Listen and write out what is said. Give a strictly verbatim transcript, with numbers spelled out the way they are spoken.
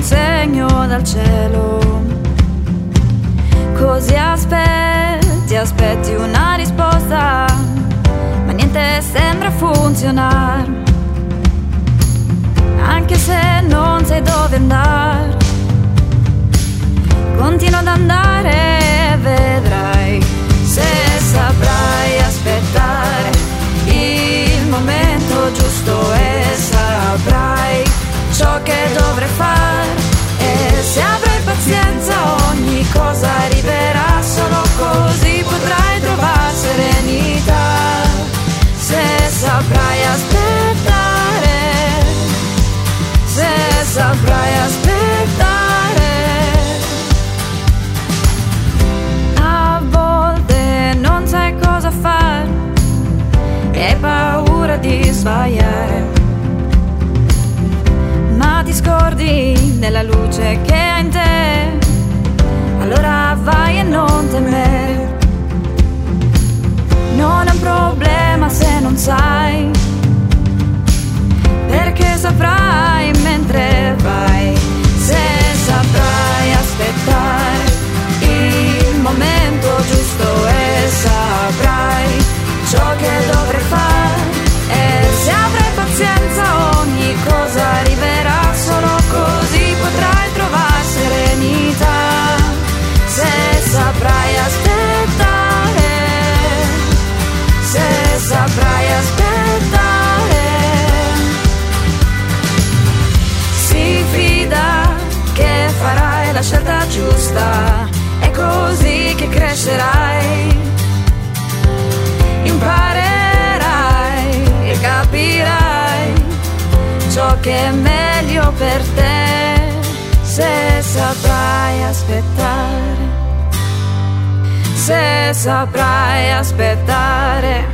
segno dal cielo. Così aspetti, aspetti una risposta, ma niente sembra funzionare. Anche se non sai dove andare, continua ad andare e vedrai se saprai aspettare il momento giusto e saprai ciò che dovrai fare. E se avrai pazienza ogni cosa arriverà, solo così potrai trovare serenità. Se saprai aspettare, se saprai aspettare. A volte non sai cosa fare e hai paura di sbagliare, ma ti scordi della luce che hai in te. Allora vai e non temere, non è un problema se non sai, perché saprai mentre vai. Se saprai aspettare il momento giusto e saprai ciò che dovrai fare. E se avrai pazienza ogni cosa arriverà, solo così potrai trovare serenità. Se saprai aspettare, se saprai aspettare. Si fida che farai la scelta giusta, è così che crescerai, imparerai e capirai ciò che è meglio per te. Se saprai aspettare, se saprai aspettare.